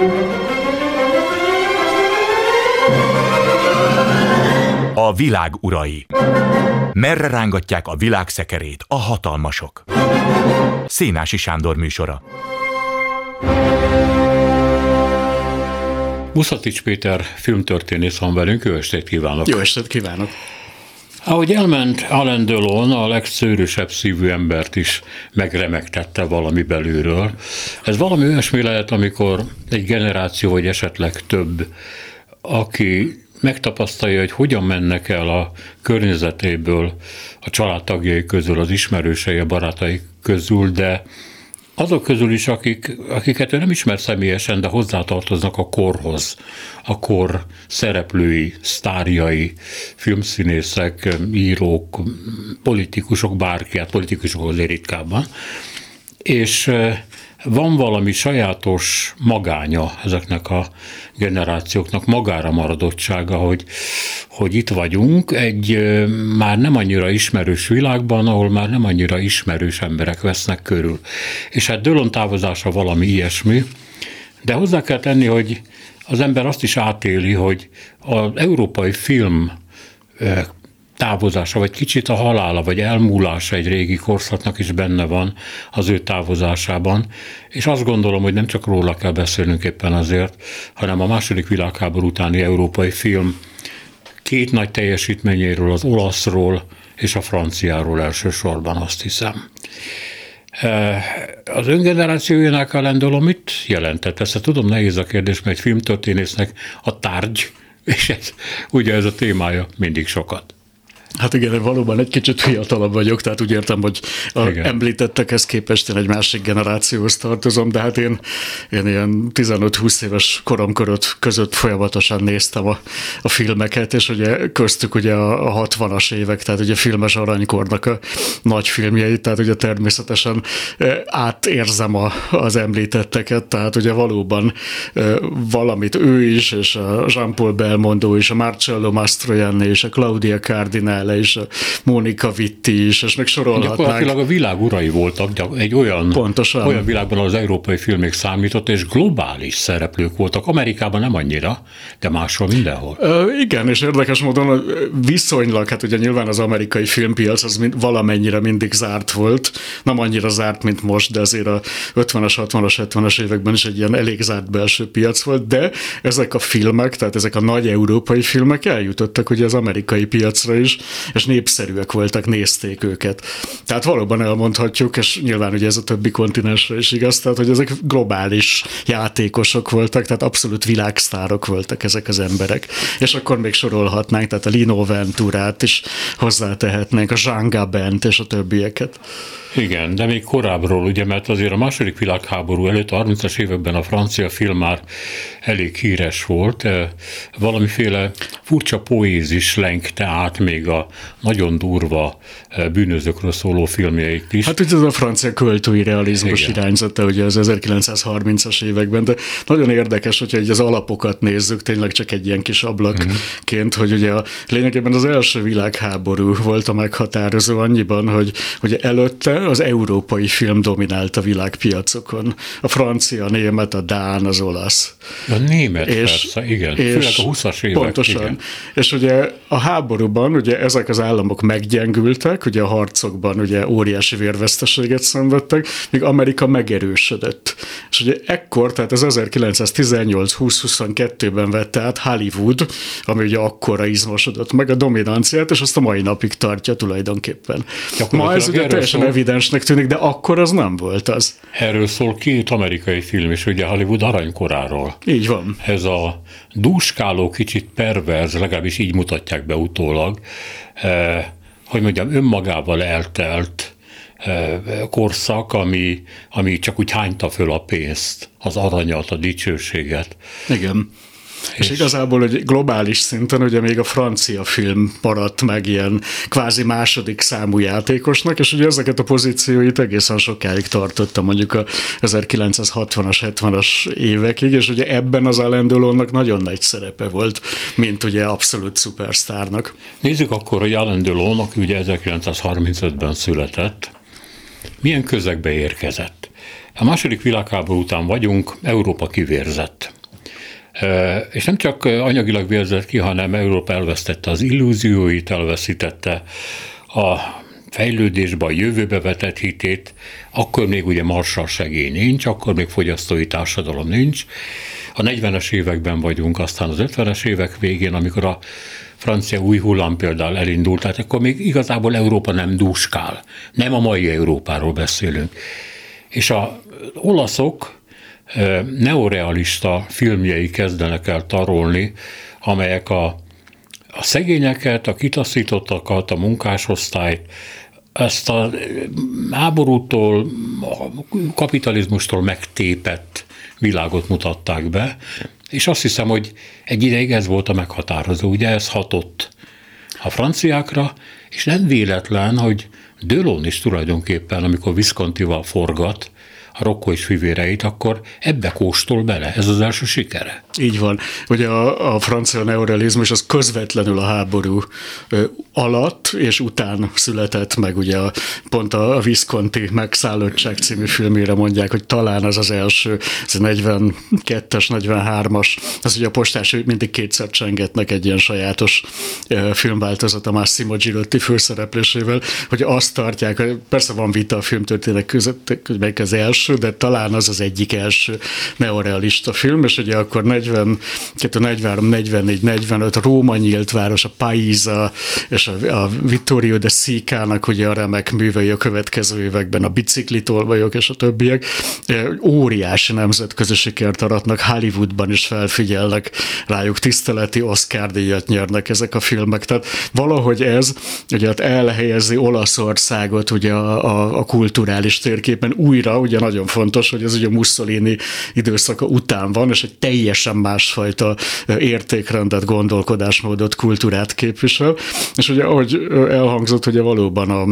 A világ urai. Merre rángatják a világ szekerét a hatalmasok? Szénási Sándor műsora. Muszatics Péter filmtörténész van velünk, jó estét kívánok! Jó estét kívánok! Ahogy elment Alain Delon, a legszőrösebb szívű embert is megremegtette valami belülről. Ez valami olyasmi lehet, amikor egy generáció, vagy esetleg több, aki megtapasztalja, hogy hogyan mennek el a környezetéből, a családtagjai közül, az ismerősei, a barátai közül, de azok közül is, akiket ő nem ismer személyesen, de hozzátartoznak a korhoz, a kor szereplői, sztárjai, filmszínészek, írók, politikusok, bárki, hát politikusok azért ritkábban. És van valami sajátos magánya ezeknek a generációknak, magára maradottsága, hogy itt vagyunk egy már nem annyira ismerős világban, ahol már nem annyira ismerős emberek vesznek körül. És hát Delon távozása valami ilyesmi, de hozzá kell tenni, hogy az ember azt is átéli, hogy az európai film távozása, vagy kicsit a halála, vagy elmúlása egy régi korszaknak is benne van az ő távozásában, és azt gondolom, hogy nem csak róla kell beszélnünk éppen azért, hanem a II. Világháború utáni európai film két nagy teljesítményéről, az olaszról és a franciáról elsősorban, azt hiszem. Az öngenerációjának Alain Delon mit jelentett? Ezt tudom, nehéz a kérdés, mert egy filmtörténésznek a tárgy, és ugye ez a témája mindig sokat. Hát igen, valóban egy kicsit fiatalabb vagyok, tehát úgy értem, hogy említettekhez képest én egy másik generációhoz tartozom, de hát én ilyen 15-20 éves korom között folyamatosan néztem a filmeket, és ugye köztük ugye a 60-as évek, tehát ugye filmes aranykornak a nagy filmjeit, tehát ugye természetesen átérzem az említetteket, tehát ugye valóban valamit ő is, és a Jean-Paul Belmondo is, a Marcello Mastroianni és a Claudia Cardinale és a Monica Vitti is, és meg sorolhatnánk. Gyakorlatilag a világ urai voltak, egy olyan világban, ahol az európai filmek számított, és globális szereplők voltak. Amerikában nem annyira, de máshol mindenhol. Igen, és érdekes módon viszonylag, hát ugye nyilván az amerikai filmpiac az valamennyire mindig zárt volt, nem annyira zárt, mint most, de azért a 50-as, 60-as, 70-es években is egy ilyen elég zárt belső piac volt, de ezek a filmek, tehát ezek a nagy európai filmek eljutottak ugye az amerikai piacra is, és népszerűek voltak, nézték őket. Tehát valóban elmondhatjuk, és nyilván ugye ez a többi kontinensre is igaz, tehát hogy ezek globális játékosok voltak, tehát abszolút világsztárok voltak ezek az emberek. És akkor még sorolhatnánk, tehát a Lino Venturát is hozzátehetnénk, a Jean Gabent és a többieket. Igen, de még korábbról, ugye, mert azért a II. Világháború előtt, a 30-as években a francia film már elég híres volt, valamiféle furcsa poézis lengte át még a nagyon durva bűnözőkről szóló filmjeit is. Hát ugye ez a francia költői realizmus irányzata ugye az 1930-as években, de nagyon érdekes, hogyha az alapokat nézzük, tényleg csak egy ilyen kis ablakként, hogy ugye lényegében az első világháború volt a meghatározó annyiban, hogy ugye előtte az európai film dominált a világpiacokon. A francia, a német, a dán, az olasz. A német, persze, igen. Főleg a 20-as évek. Pontosan. Igen. És ugye a háborúban ugye ezek az államok meggyengültek, ugye a harcokban ugye óriási vérveszteséget szenvedtek, míg Amerika megerősödött. És ugye ekkor, tehát az 1918-20-22-ben vette át Hollywood, ami ugye akkora izmosodott meg a dominanciát, és azt a mai napig tartja tulajdonképpen. Ma ez ugye teljesen evidensnek tűnik, de akkor az nem volt az. Erről szól két amerikai film is, ugye Hollywood aranykoráról. Így van. Ez a dúskáló, kicsit perverz, legalábbis így mutatják be utólag, hogy mondjam, önmagával eltelt korszak, ami csak úgy hányta föl a pénzt, az aranyat, a dicsőséget. Igen. És igazából hogy globális szinten ugye még a francia film maradt meg ilyen kvázi második számú játékosnak, és ugye ezeket a pozícióit egészen sokáig tartotta mondjuk a 1960-as, 70-as évekig, és ugye ebben az Alain Delonnak nagyon nagy szerepe volt, mint ugye abszolút szupersztárnak. Nézzük akkor, hogy Alain Delon, aki ugye 1935-ben született, milyen közegbe érkezett. A II. Világháború után vagyunk, Európa kivérzett. És nem csak anyagilag vérzett ki, hanem Európa elvesztette az illúzióit, elveszítette a fejlődésbe, a jövőbe vetett hitét, akkor még ugye Marshall segély nincs, akkor még fogyasztói társadalom nincs. A 40-es években vagyunk, aztán az 50-es évek végén, amikor a francia új hullám például elindult, tehát akkor még igazából Európa nem dúskál. Nem a mai Európáról beszélünk. És az olaszok neorealista filmjei kezdenek el tarolni, amelyek a szegényeket, a kitaszítottakat, a munkásosztályt, ezt a háborútól, a kapitalizmustól megtépett világot mutatták be, és azt hiszem, hogy egy ideig ez volt a meghatározó, ugye ez hatott a franciákra, és nem véletlen, hogy Delon is tulajdonképpen, amikor Viscontival forgat a Rocco és fivéreit, akkor ebbe kóstol bele. Ez az első sikere. Így van. Ugye a francia neorealizmus az közvetlenül a háború alatt és után született meg, ugye pont a Visconti Megszállottság című filmére mondják, hogy talán az az első, ez a 42-es, 43-as, az ugye a postás mindig kétszer csengetnek egy ilyen sajátos filmváltozat a Massimo Girotti főszereplésével, hogy azt tartják, persze van vita a filmtörténetek között, hogy melyik az első, de talán az az egyik első neorealista film, és ugye akkor 42, 43, 44, 45 Róma nyílt város, a Paiza, és a Vittorio de Sica-nak ugye a remek művei a következő években, a Biciklitolvajok és a többiek óriási nemzetközi sikert aratnak, Hollywoodban is felfigyelnek rájuk, tiszteleti Oscar-díjat nyernek ezek a filmek, tehát valahogy ez ugye elhelyezi Olaszországot ugye a kulturális térképen újra, ugye nagyon fontos, hogy ez ugye Mussolini időszaka után van, és egy teljesen másfajta értékrendet, gondolkodásmódot, kultúrát képvisel, és ugye ahogy elhangzott, ugye valóban a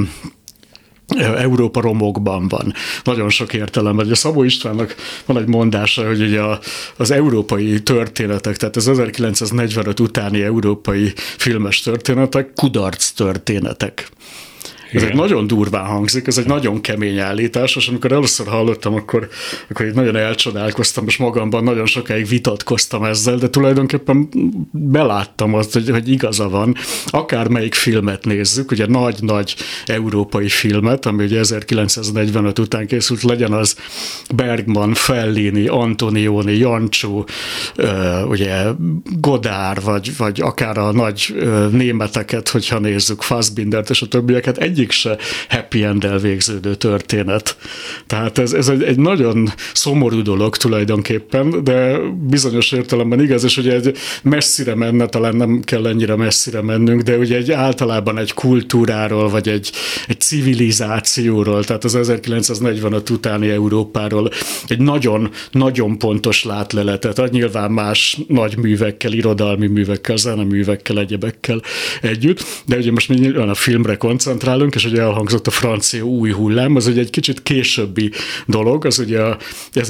Európa romokban van. Nagyon sok értelemben. Ugye Szabó Istvánnak van egy mondása, hogy ugye az európai történetek, tehát az 1945 utáni európai filmes történetek kudarc történetek. Ez egy nagyon durván hangzik, ez egy nagyon kemény állítás, és amikor először hallottam, akkor így nagyon elcsodálkoztam, és magamban nagyon sokáig vitatkoztam ezzel, de tulajdonképpen beláttam azt, hogy igaza van. Akármelyik filmet nézzük, ugye nagy-nagy európai filmet, ami ugye 1945 után készült, legyen az Bergman, Fellini, Antonioni, Jancsó, ugye Godard, vagy akár a nagy németeket, hogyha nézzük, Fassbindert és a többieket, egyik se happy end-el végződő történet. Tehát ez egy nagyon szomorú dolog tulajdonképpen, de bizonyos értelemben igaz, és ugye egy messzire menne, talán nem kell ennyire messzire mennünk, de ugye általában egy kultúráról, vagy egy civilizációról, tehát az 1945 utáni Európáról egy nagyon pontos látleletet, nyilván más nagy művekkel, irodalmi művekkel, zeneművekkel, egyebekkel együtt, de ugye most mi nyilván a filmre koncentrálunk, és ugye elhangzott a francia új hullám, az ugye egy kicsit későbbi dolog, az ugye a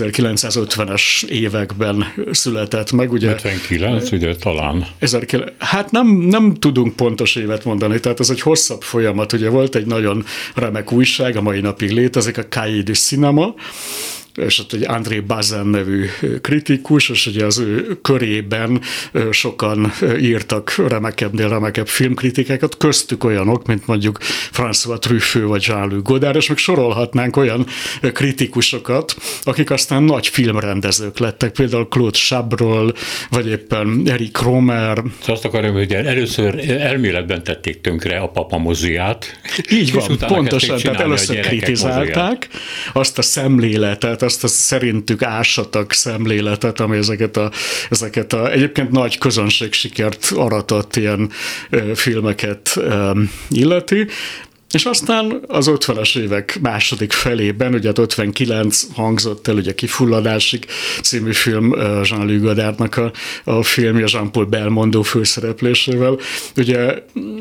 1950-es években született meg. Ugye 59, ugye talán. Hát nem tudunk pontos évet mondani, tehát ez egy hosszabb folyamat, ugye volt egy nagyon remek újság, a mai napig létezik, a Cahiers du Cinéma, és ott egy André Bazin nevű kritikus, és ugye az ő körében sokan írtak remekebb filmkritikákat, köztük olyanok, mint mondjuk François Truffaut vagy Jean-Luc Godard, és még sorolhatnánk olyan kritikusokat, akik aztán nagy filmrendezők lettek, például Claude Chabrol, vagy éppen Eric Romer. Azt akarom, hogy először elméletben tették tönkre a Papa Moziát. Így van, pontosan, tehát először kritizálták azt a szemléletet, azt a szerintük ásatak szemléletet, ami ezeket a egyébként nagy közönségsikert aratott ilyen filmeket illeti. És aztán az 50-es évek második felében, ugye 59 hangzott el, ugye Kifulladásig című film, Jean-Luc Godardnak a filmje, Jean-Paul Belmondo főszereplésével, ugye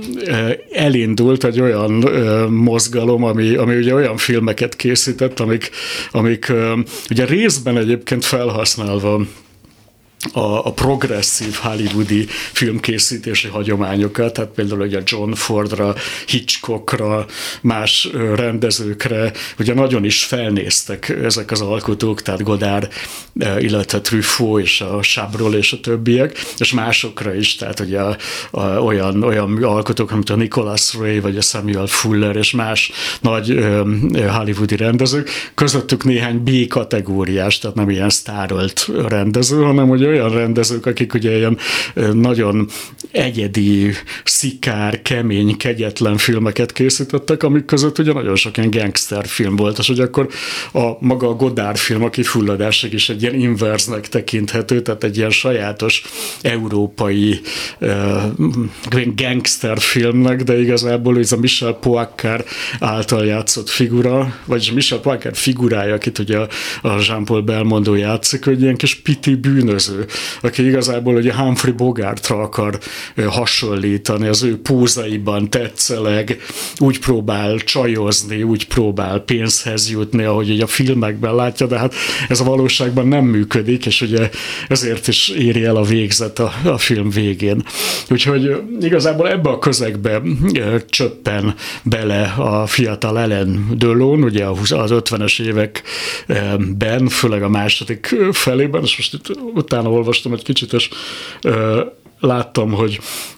elindult egy olyan mozgalom, ami ugye olyan filmeket készített, amik ugye részben egyébként felhasználva a progresszív hollywoodi filmkészítési hagyományokat, tehát például ugye John Fordra, Hitchcockra, más rendezőkre, ugye nagyon is felnéztek ezek az alkotók, tehát Godard, illetve Truffaut és a Chabrol és a többiek, és másokra is, tehát ugye olyan alkotók, mint a Nicholas Ray, vagy a Samuel Fuller, és más nagy hollywoodi rendezők, közöttük néhány B-kategóriás, tehát nem ilyen sztárolt rendező, hanem ugye olyan rendezők, akik ugye ilyen nagyon egyedi, szikár, kemény, kegyetlen filmeket készítettek, amik között ugye nagyon sok ilyen gangster film volt, és ugye akkor maga a Godard film, aki fulladásig is egy ilyen inverznek tekinthető, tehát egy ilyen sajátos európai gangster filmnek, de igazából ez a Michel Poiccar által játszott figura, vagyis Michel Poiccar figurája, akit ugye a Jean-Paul Belmondo játszik, hogy ilyen kis piti bűnöző, aki igazából ugye Humphrey Bogartra akar hasonlítani, az ő pózaiban tetszeleg, úgy próbál csajozni, úgy próbál pénzhez jutni, ahogy ugye a filmekben látja, de hát ez a valóságban nem működik, és ugye ezért is éri el a végzet a film végén. Úgyhogy igazából ebbe a közegbe csöppen bele a fiatal Alain Delon, ugye az 50-es években, főleg a második felében, és most itt utána olvastam egy kicsit, és láttam, hogy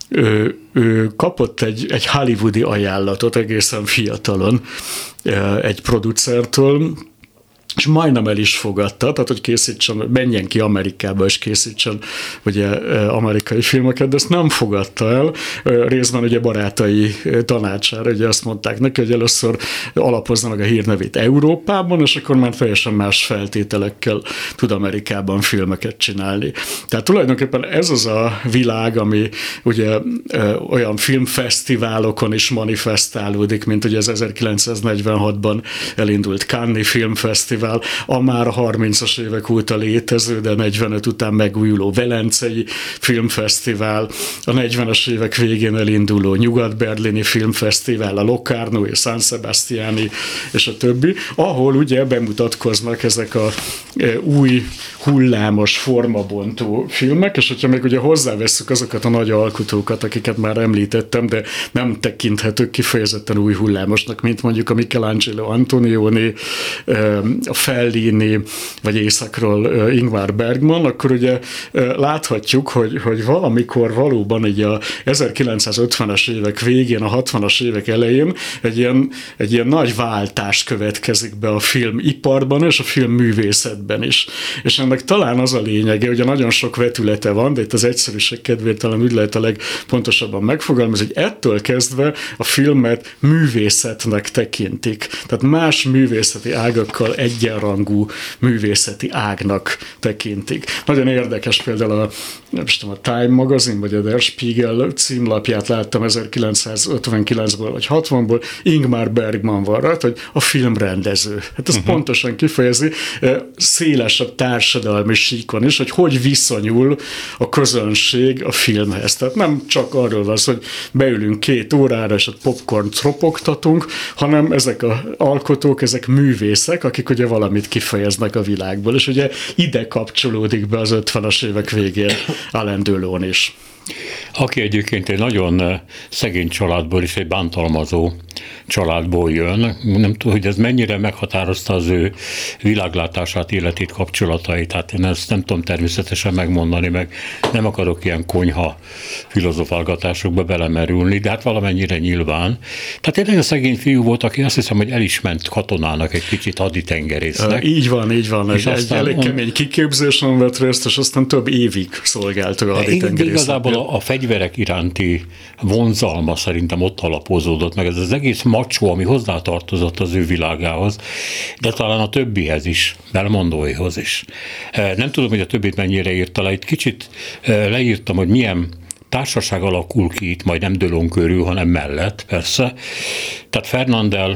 ő kapott egy hollywoodi ajánlatot egészen fiatalon egy producertől, és majdnem el is fogadta, tehát hogy készítsen, menjen ki Amerikába, és készítsen ugye amerikai filmeket, de ezt nem fogadta el. Részben ugye barátai tanácsára, ugye azt mondták neki, hogy először alapozza meg a hírnevét Európában, és akkor már teljesen más feltételekkel tud Amerikában filmeket csinálni. Tehát tulajdonképpen ez az a világ, ami ugye olyan filmfesztiválokon is manifestálódik, mint ugye az 1946-ban elindult Cannes-i filmfesztivál, a már a 30-as évek óta létező, de 45 után megújuló Velencei Filmfesztivál, a 40-es évek végén elinduló Nyugat-Berlini Filmfesztivál, a Locarno és San Sebastiani és a többi, ahol ugye bemutatkoznak ezek a új hullámos, formabontó filmek, és hogyha még ugye hozzávesszük azokat a nagy alkotókat, akiket már említettem, de nem tekinthetők kifejezetten új hullámosnak, mint mondjuk a Michelangelo Antonioni, a Fellini, vagy északról Ingmar Bergman, akkor ugye láthatjuk, hogy valamikor valóban így a 1950-es évek végén, a 60-as évek elején egy ilyen nagy váltás következik be a filmiparban és a filmművészetben is. És ennek talán az a lényege, hogy nagyon sok vetülete van, de itt az egyszerűség kedvéért talán úgy lehet a legpontosabban megfogalmazni, hogy ettől kezdve a filmet művészetnek tekintik. Tehát más művészeti ágakkal egyenrangú művészeti ágnak tekintik. Nagyon érdekes például a Time magazin, vagy a Der Spiegel címlapját láttam 1959-ből vagy 60-ból, Ingmar Bergman van rá, hogy a filmrendező. Hát ez pontosan kifejezi szélesebb társadalmi síkon is, hogy viszonyul a közönség a filmhez. Tehát nem csak arról van, hogy beülünk 2 órára, és ott popcornt ropogtatunk, hanem ezek az alkotók, ezek művészek, akik ugye valamit kifejeznek a világból, és ugye ide kapcsolódik be az 50-es évek végén Alain Delon is. Aki egyébként egy nagyon szegény családból és egy bántalmazó családból jön. Nem tudom, hogy ez mennyire meghatározta az ő világlátását, életét, kapcsolatait. Hát én ezt nem tudom természetesen megmondani, meg nem akarok ilyen konyha filozofálgatásokba belemerülni, de hát valamennyire nyilván. Tehát egy nagyon szegény fiú volt, aki azt hiszem, hogy el is ment katonának, egy kicsit haditengerésznek. Így van. És egy elég kemény kiképzésen vett részt, és aztán több évig szolgált a haditengerésznek. Igazából a fegyverek iránti vonzalma szerintem ott alapozódott meg. Ez az egész macsó, ami hozzátartozott az ő világához, de talán a többihez is, Belmondóihoz is. Nem tudom, hogy a többit mennyire írta le. Egy kicsit leírtam, hogy milyen társaság alakul ki itt, majd nem Delon körül, hanem mellett, persze. Tehát Fernandel,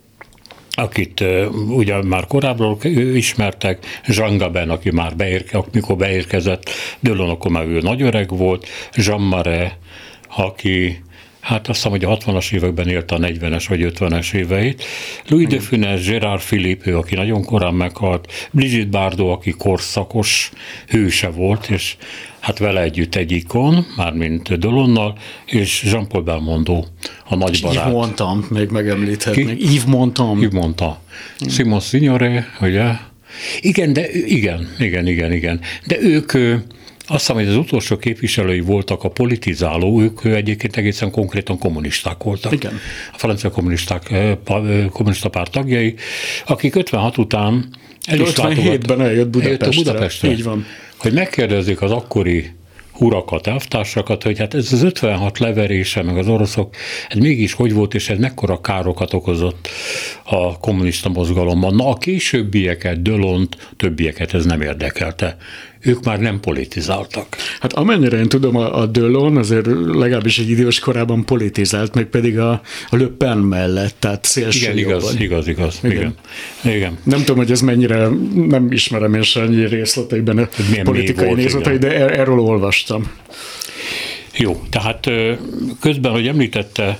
akit ugye már korábbról ismertek, Jean Gabin, aki már mikor beérkezett, Delon akkor már ő nagy öreg volt, Jean Marais, aki hát azt hiszem, hogy a 60-as években élte a 40-es vagy 50-es éveit. Louis de Funès, Gérard Philippe, ő, aki nagyon korán meghalt, Brigitte Bardot, aki korszakos hőse volt, és hát vele együtt egy ikon, mármint Delonnal, és Jean-Paul Belmondo, a nagybarát. Yves Montand, még megemlíthetnék. Yves Montand. Yves Montand. Simon Signoret, ugye? Igen, de igen. De ők, azt hiszem, hogy az utolsó képviselői voltak a politizáló, ők egyébként egészen konkrétan kommunisták voltak. Igen. A francia kommunista párt tagjai, akik 56 után el is 57-ben eljött Budapestre. Így van. Hogy megkérdezzük az akkori urakat, elvtársakat, hogy hát ez az 56 leverése, meg az oroszok, ez mégis hogy volt, és ez mekkora károkat okozott a kommunista mozgalomban. Na, a későbbieket, Delont, többieket ez nem érdekelte. Ők már nem politizáltak. Hát amennyire én tudom, a Delon azért legalábbis egy idős korában politizált, meg pedig a Le Pen mellett, tehát szélső jobban. Igaz. Igen. Nem tudom, hogy ez mennyire, nem ismerem én se annyi részleteiben a politikai nézetei, de erről olvastam. Jó, tehát közben, hogy említette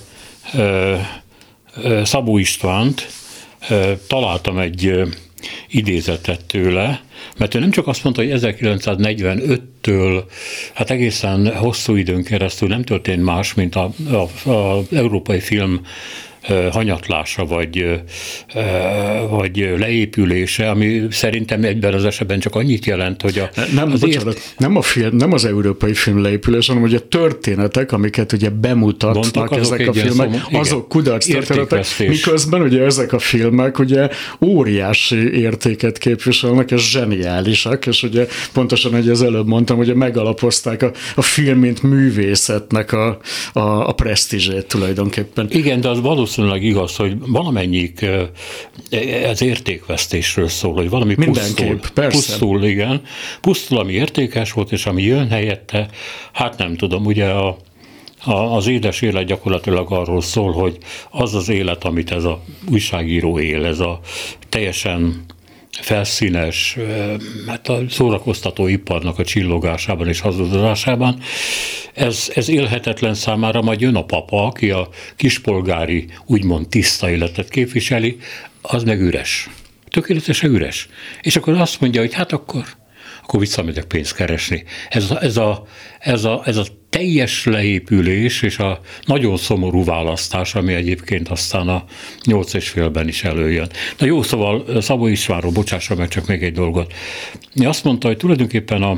Szabó Istvánt, találtam egy idézetet tőle, mert ő nem csak azt mondta, hogy 1945-től hát egészen hosszú időn keresztül nem történt más, mint az európai film hanyatlása vagy leépülése, ami szerintem egyben az esetben csak annyit jelent, hogy nem az európai film leépülés, hanem hogy a történetek, amiket ugye bemutatnak ezek a filmek, azok kudarc történetek, miközben ugye ezek a filmek ugye óriási értéket képviselnek, és zseniálisak, és ugye pontosan, hogy az előbb mondtam, hogy megalapozták a film, mint művészetnek a presztízsét tulajdonképpen. Igen, de az valószínűleg igaz, hogy valamennyik ez értékvesztésről szól, hogy valami pusztul, ami értékes volt, és ami jön helyette, hát nem tudom, ugye az édes élet gyakorlatilag arról szól, hogy az az élet, amit ez a újságíró él, ez a teljesen felszínes, hát a szórakoztató iparnak a csillogásában és hazudozásában, ez élhetetlen számára, majd jön a papa, aki a kispolgári, úgymond tiszta életet képviseli, az meg üres. Tökéletesen üres. És akkor azt mondja, hogy hát akkor visszamegyek pénzt keresni. Ez a teljes leépülés és a nagyon szomorú választás, ami egyébként aztán a 8,5-ben is előjön. Na jó, szóval Szabó Istvánról, bocsássa meg csak még egy dolgot. Azt mondta, hogy tulajdonképpen a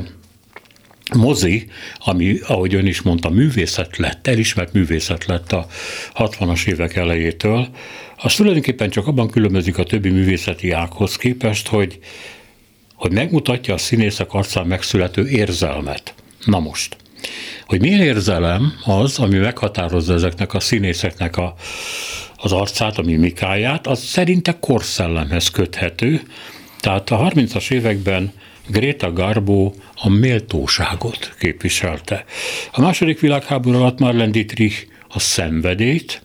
mozi, ami, ahogy ön is mondta, művészet lett, elismert művészet lett a 60-as évek elejétől, az tulajdonképpen csak abban különbözik a többi művészeti ághoz képest, hogy megmutatja a színészek arcán megszülető érzelmet. Na most, hogy milyen érzelem az, ami meghatározza ezeknek a színészeknek az arcát, a mimikáját, az szerinte korszellemhez köthető. Tehát a 30-as években Greta Garbo a méltóságot képviselte. A második világháború alatt Marlene Dietrich a szenvedélyt,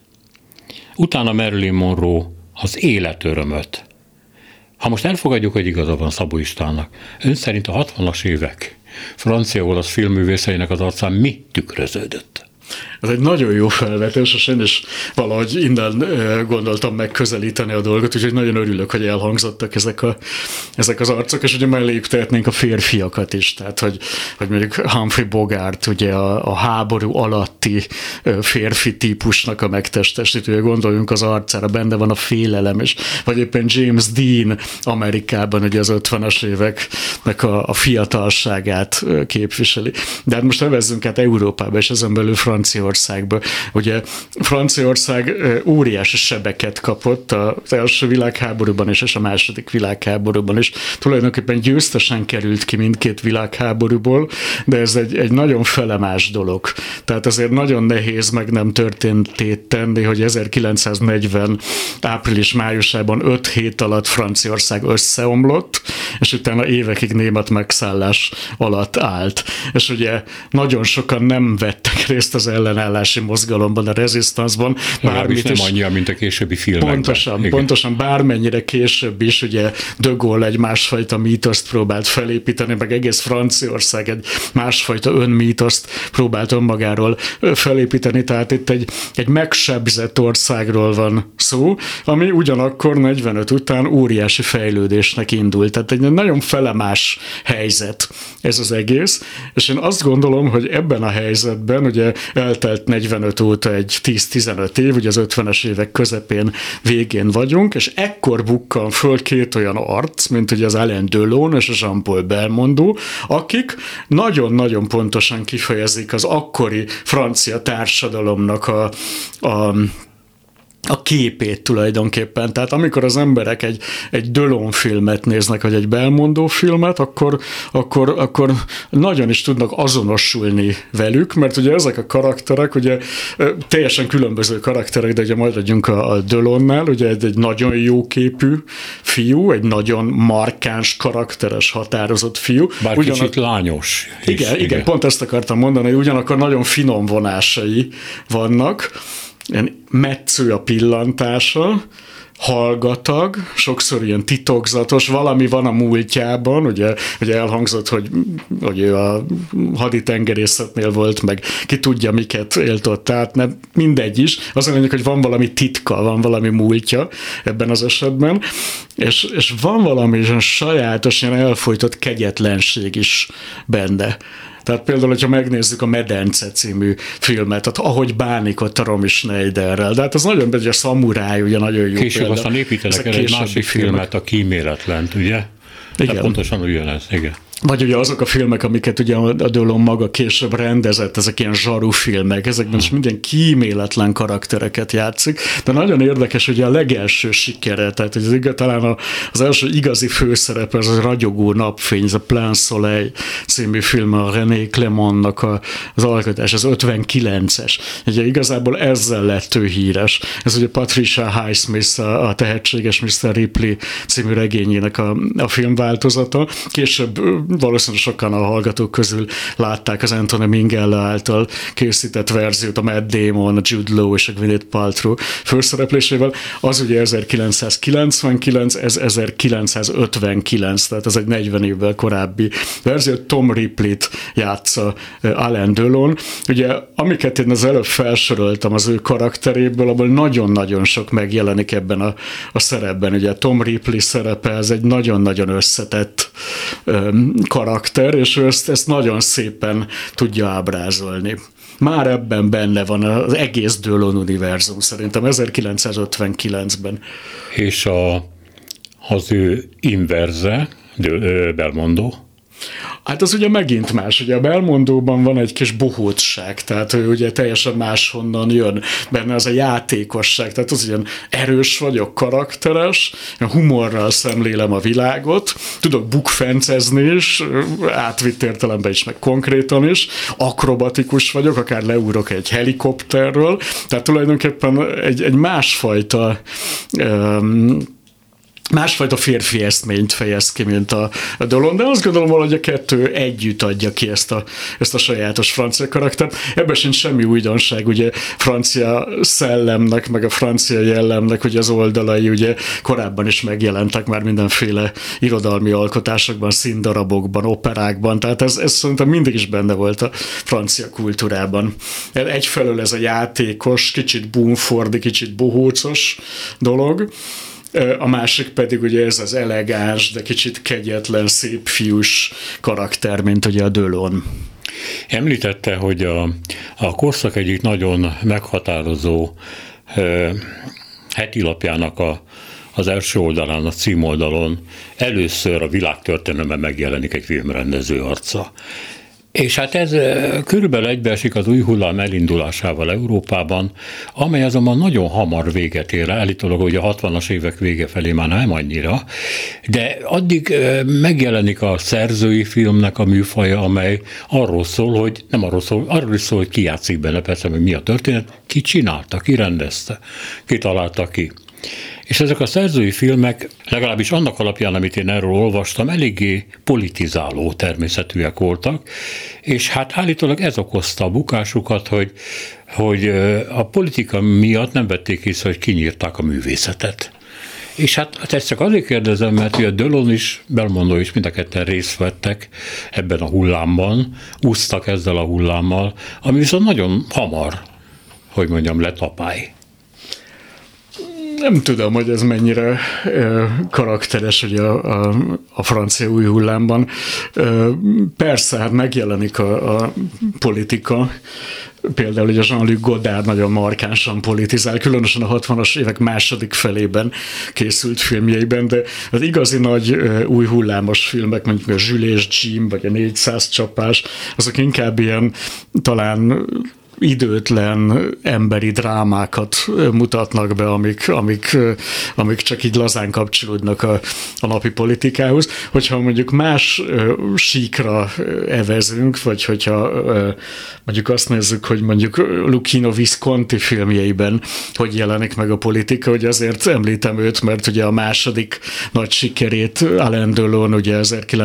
utána Marilyn Monroe az életörömöt. Ha most elfogadjuk, hogy igaza van Szabó Istvánnak, ön szerint a 60-as évek francia-olasz filmművészeinek az arcán mi tükröződött? Ez egy nagyon jó felvetés, és én is valahogy innen gondoltam megközelíteni a dolgot, úgyhogy nagyon örülök, hogy elhangzottak ezek az arcok, és ugye melléjük tehetnénk a férfiakat is, tehát hogy mondjuk Humphrey Bogart, ugye a háború alatti férfi típusnak a megtestesítője, gondoljunk az arcára, benne van a félelem, és vagy éppen James Dean Amerikában ugye az 50-es éveknek a fiatalságát képviseli. De hát most nevezzünk át Európába, és ezen belül Franciaországba. Ugye Franciaország óriási sebeket kapott az első világháborúban is, és a második világháborúban is. Tulajdonképpen győztesen került ki mindkét világháborúból, de ez egy nagyon felemás dolog. Tehát azért nagyon nehéz meg nem történtét tenni, hogy 1940 április-májusában 5 hét alatt Franciaország összeomlott, és utána évekig német megszállás alatt állt. És ugye nagyon sokan nem vettek részt az az ellenállási mozgalomban, a rezisztanszban. Bármit nem annyi, mint a későbbi filmekben. Pontosan, bármennyire később is, ugye de Gaulle egy másfajta mítoszt próbált felépíteni, meg egész Franciaország egy másfajta önmítoszt próbált önmagáról felépíteni, tehát itt egy megsebzett országról van szó, ami ugyanakkor 45 után óriási fejlődésnek indult. Tehát egy nagyon felemás helyzet ez az egész, és én azt gondolom, hogy ebben a helyzetben ugye eltelt 45 óta egy 10-15 év, ugye az 50-es évek közepén, végén vagyunk, és ekkor bukkan föl két olyan arc, mint ugye az Alain Delon és a Jean-Paul Belmondo, akik nagyon-nagyon pontosan kifejezik az akkori francia társadalomnak a képét tulajdonképpen. Tehát amikor az emberek egy Delon filmet néznek, vagy egy Belmondo filmet, akkor nagyon is tudnak azonosulni velük, mert ugye ezek a karakterek, ugye teljesen különböző karakterek, de ugye maradjunk a Delonnál, ugye egy nagyon jó képű fiú, egy nagyon markáns, karakteres, határozott fiú. Bár kicsit lányos. Igen, pont ezt akartam mondani, hogy ugyanakkor nagyon finom vonásai vannak, ilyen metsző a pillantása, hallgatag, sokszor ilyen titokzatos, valami van a múltjában, ugye elhangzott, hogy ő a haditengerészetnél volt, meg ki tudja, miket élt ott át, nem mindegy is. Az a lényeg, hogy van valami titka, van valami múltja ebben az esetben, és van valami sajátos, ilyen elfojtott kegyetlenség is benne. Tehát például, hogyha megnézzük a Medence című filmet, tehát ahogy bánik ott a Romy Schneiderrel, de hát az nagyon, a szamuráj, ugye nagyon jó később példa. Aztán építenek el egy másik filmet, a Kíméletlent, ugye? Igen. De pontosan ugyanez, igen. Vagy ugye azok a filmek, amiket ugye a Delon maga később rendezett, ezek ilyen zsaru filmek, ezekben is minden kíméletlen karaktereket játszik, de nagyon érdekes, hogy a legelső sikere, tehát hogy talán az első igazi főszerep, ez a Ragyogó napfény, ez a Plein Soleil című film, a René Clémentnak az alkotás, az 59-es. Ugye igazából ezzel lett ő híres. Ez ugye Patricia Highsmith, a tehetséges Mr. Ripley című regényének a filmváltozata. Később valószínűleg sokan a hallgatók közül látták az Anthony Minghella által készített verziót, a Matt Damon, a Jude Law és a Gwyneth Paltrow főszereplésével. Az ugye 1999, ez 1959, tehát ez egy 40 évvel korábbi verzió. Tom Ripley-t játsza Alain Delon. Ugye, amiket én az előbb felsoroltam az ő karakteréből, abból nagyon-nagyon sok megjelenik ebben a szerepben. Ugye Tom Ripley szerepe, ez egy nagyon-nagyon összetett karakter, és ő ezt nagyon szépen tudja ábrázolni. Már ebben benne van az egész Delon univerzum szerintem 1959-ben. És az ő inverze, Belmondo? Hát az ugye megint más. Ugye a Belmondóban van egy kis bohócság, tehát ő ugye teljesen máshonnan jön. Benne az a játékosság, tehát az ilyen erős vagyok, karakteres, humorral szemlélem a világot, tudok bukfencezni is, átvitt értelemben is, meg konkrétan is, akrobatikus vagyok, akár leugrok egy helikopterről, tehát tulajdonképpen egy másfajta férfi eszményt fejez ki, mint a Delon, de azt gondolom hogy a kettő együtt adja ki ezt a sajátos francia karaktert. Ebben sincs semmi újdonság, ugye francia szellemnek, meg a francia jellemnek, ugye az oldalai ugye korábban is megjelentek már mindenféle irodalmi alkotásokban, színdarabokban, operákban, tehát ez szerintem mindig is benne volt a francia kultúrában. Egyfelől ez a játékos, kicsit búnfordi, kicsit bohócos dolog, a másik pedig ugye ez az elegáns, de kicsit kegyetlen, szép fiús karakter, mint ugye a Delon. Említette, hogy a korszak egyik nagyon meghatározó hetilapjának az első oldalán, a címoldalon először a világtörténelemben megjelenik egy filmrendező arca. És hát ez körülbelül egybeesik az új hullám elindulásával Európában, amely azonban nagyon hamar véget ér, állítólag, hogy a 60-as évek vége felé már nem annyira, de addig megjelenik a szerzői filmnek a műfaja, amely arról szól, hogy nem arról szól, arról is szól, hogy ki játszik benne, persze, hogy mi a történet, ki csinálta, ki rendezte, ki találta ki. És ezek a szerzői filmek, legalábbis annak alapján, amit én erről olvastam, eléggé politizáló természetűek voltak, és hát állítólag ez okozta a bukásukat, hogy a politika miatt nem vették észre, hogy kinyírták a művészetet. És hát ezt csak azért kérdezem, mert ugye Delon is, Belmondo is mind a ketten részt vettek ebben a hullámban, úsztak ezzel a hullámmal, ami viszont nagyon hamar, hogy mondjam, letapály. Nem tudom, hogy ez mennyire karakteres ugye a francia új hullámban. Persze, hát megjelenik a politika. Például ugye Jean-Luc Godard nagyon markánsan politizál, különösen a 60-as évek második felében készült filmjeiben, de az igazi nagy új hullámos filmek, mondjuk a Jules és Jim, vagy a 400 csapás, azok inkább ilyen talán időtlen emberi drámákat mutatnak be, amik csak így lazán kapcsolódnak a napi politikához. Hogyha mondjuk más síkra evezünk, vagy hogyha mondjuk azt nézzük, hogy mondjuk Luchino Visconti filmjeiben hogy jelenik meg a politika, hogy azért említem őt, mert ugye a második nagy sikerét Alain Delon ugye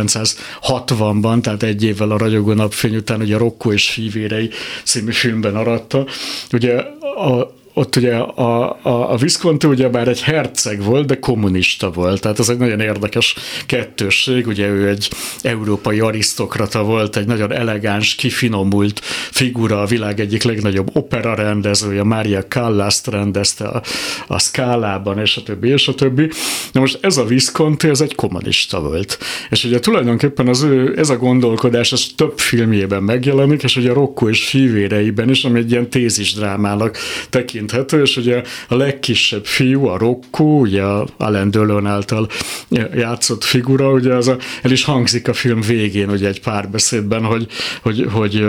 1960-ban, tehát egy évvel a Ragyogó napfény után ugye Rocco és fivérei című filmben aratta. Ugye ott ugye a Visconti ugye bár egy herceg volt, de kommunista volt. Tehát ez egy nagyon érdekes kettősség. Ugye ő egy európai arisztokrata volt, egy nagyon elegáns, kifinomult figura, a világ egyik legnagyobb opera rendezője, Maria Callas-t rendezte a Scalában, és a többi, és a többi. Na most ez a Visconti, ez egy kommunista volt. És ugye tulajdonképpen ez a gondolkodás, ez több filmjében megjelenik, és ugye Rocco és fivéreiben is, ami egy ilyen tézisdrámának tekint. És ugye a legkisebb fiú, a Rocco, ugye Alain Delon által játszott figura, ugye el is hangzik a film végén, ugye egy párbeszédben, hogy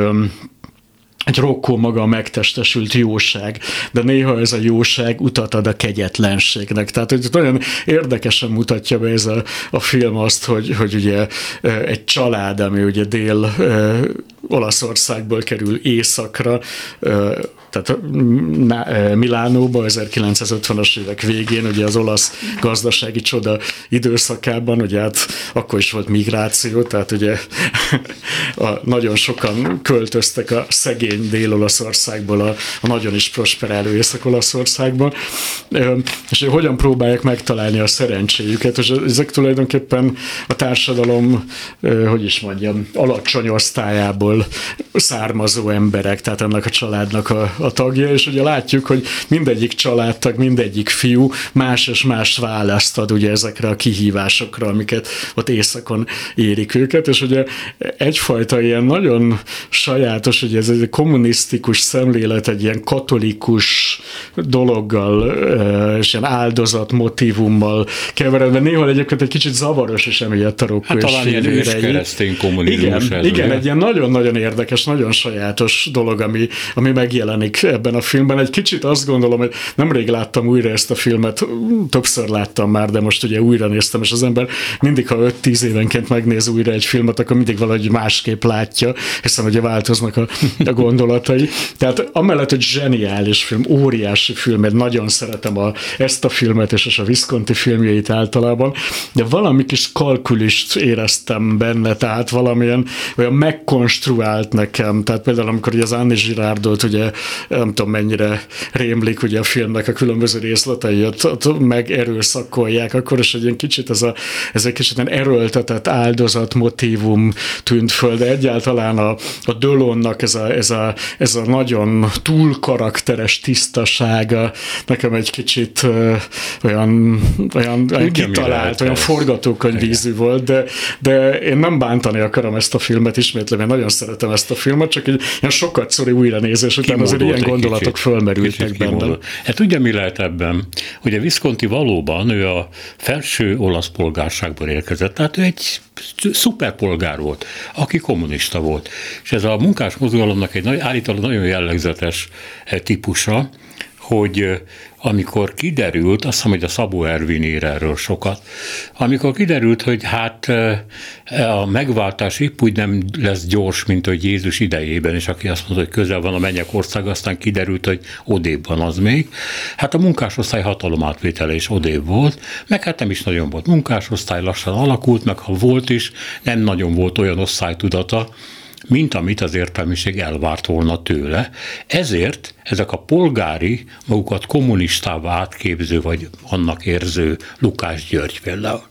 egy Rocco maga a megtestesült jóság, de néha ez a jóság utat ad a kegyetlenségnek. Tehát hogy nagyon érdekesen mutatja be ez a film azt, hogy ugye egy család, ami ugye Olaszországból kerül északra, tehát Milánóba 1950-as évek végén, ugye az olasz gazdasági csoda időszakában, ugye hát akkor is volt migráció, tehát ugye nagyon sokan költöztek a szegény Dél-Olaszországból a nagyon is prosperáló Észak-Olaszországba, és hogyan próbálják megtalálni a szerencséjüket, és ezek tulajdonképpen a társadalom, hogy is mondjam, alacsony osztályából származó emberek, tehát ennek a családnak a tagja, és ugye látjuk, hogy mindegyik családtag, mindegyik fiú más és más választ ad ugye ezekre a kihívásokra, amiket ott északon érik őket, és ugye egyfajta ilyen nagyon sajátos, ugye ez egy kommunisztikus szemlélet, egy ilyen katolikus dologgal, és ilyen áldozat motívummal keveredve, néha egyébként egy kicsit zavaros is emiatt a Rocco és talán ilyen őskeresztény kommunizmus. Igen, egy ilyen nagyon-nagyon érdekes, nagyon sajátos dolog, ami megjelenik ebben a filmben. Egy kicsit azt gondolom, hogy nemrég láttam újra ezt a filmet, többször láttam már, de most ugye újra néztem, és az ember mindig, ha 5-10 évenként megnéz újra egy filmet, akkor mindig valahogy másképp látja, hiszen ugye változnak a gondolatai. Tehát amellett, hogy zseniális film, óriási film, mert nagyon szeretem ezt a filmet és a Visconti filmjeit általában, de valami kis kalkulist éreztem benne, tehát valamilyen olyan megkonstruált nekem, tehát például amikor ugye az Annie Girardot ugye nem tudom mennyire rémlik ugye a filmnek a különböző részletei, ott megerőszakolják, akkor is egy ilyen kicsit ez egy kicsit ilyen erőltetett áldozat motívum tűnt föl, de egyáltalán a Delonnak ez a nagyon túl karakteres tisztasága nekem egy kicsit olyan kitalált, olyan forgatókönyvízű volt, de én nem bántani akarom ezt a filmet, ismétlem, én nagyon szeretem ezt a filmet, csak egy ilyen sokatszori újranézés után azért ilyen gondolatok fölmerültek bennem. Hát tudja, mi lehet ebben? Ugye Visconti valóban ő a felső olasz polgárságból érkezett, tehát ő egy szuperpolgár volt, aki kommunista volt. És ez a munkás mozgalomnak egy állítólag nagyon jellegzetes típusa, hogy amikor kiderült, azt hiszem, hogy a Szabó Ervin ír erről sokat, amikor kiderült, hogy hát a megváltás épp úgy nem lesz gyors, mint hogy Jézus idejében, és aki azt mondta, hogy közel van a mennyek ország, aztán kiderült, hogy odébb van az még. Hát a munkásosztály hatalomátvétele is odébb volt, meg hát nem is nagyon volt munkásosztály, lassan alakult, meg ha volt is, nem nagyon volt olyan osztálytudata, mint amit az értelmiség elvárt volna tőle. Ezért ezek a polgári, magukat kommunistává átképző, vagy annak érző Lukács György például